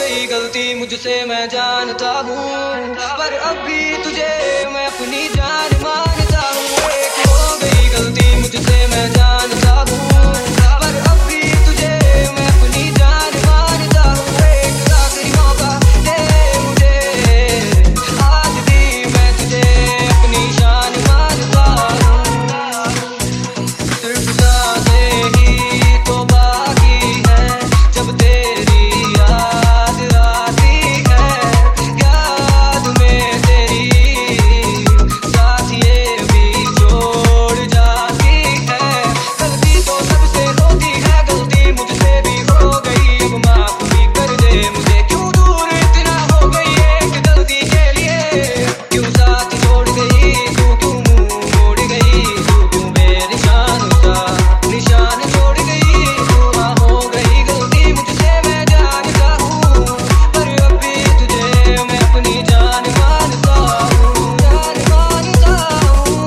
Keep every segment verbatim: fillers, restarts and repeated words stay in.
गई गलती मुझसे मैं जानता हूँ, पर अब भी तुझे मैं अपनी जान मानता हूँ। एक हो गई गलती मुझसे मैं जानता हूँ, पर अब भी तुझे मैं अपनी जान मानता हूँ। एक आखिरी मौका दे मुझे, आज भी मैं तुझे अपनी शान मानता हूँ। सिर्फ सांसें ही तो बाकी है, जब तेरी याद आती है, याद में तेरी साथ ये भी छोड़ जाती है। गलती तो सबसे होती है, गलती मुझसे भी हो गई, अब माफ भी कर दे मुझे। क्यों दूर इतना हो गई एक गलती के लिए, क्यों साथ छोड़ गई तू, क्यों मुंह मोड़ गई तू, क्यों बेनिशान सा निशान छोड़ गई तू। हाँ हो गई गलती मुझसे मैं जानता हूँ, पर अब भी तुझे मैं अपनी जान मानता हूँ, जान मानता हूँ।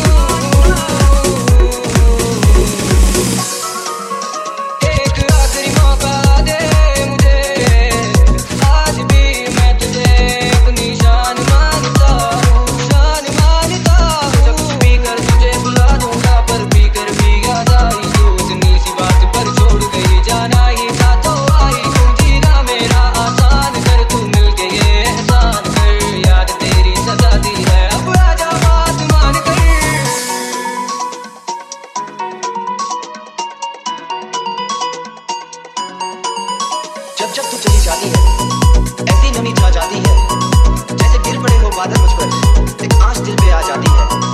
एक आखिरी मौका दे मुझे, आज भी मैं तुझे अपनी शान मानता हूँ, शान मानता हूँ। जब भी कर तुझे बुला दूंगा, पर भी कर भी याद आई तू, इतनी सी बात पर छोड़ गई, जाना ही था तो आई तू। जीना मेरा आसान कर, तू मिल के ये एहसान कर, याद तेरी सताती है, अब आजा बात मान कर। जब जब तू चली जाती है, ऐसी नमी छा जाती है, जैसे गिर पड़े हो बादल मुझ पर, एक आँच दिल पे आ जाती है।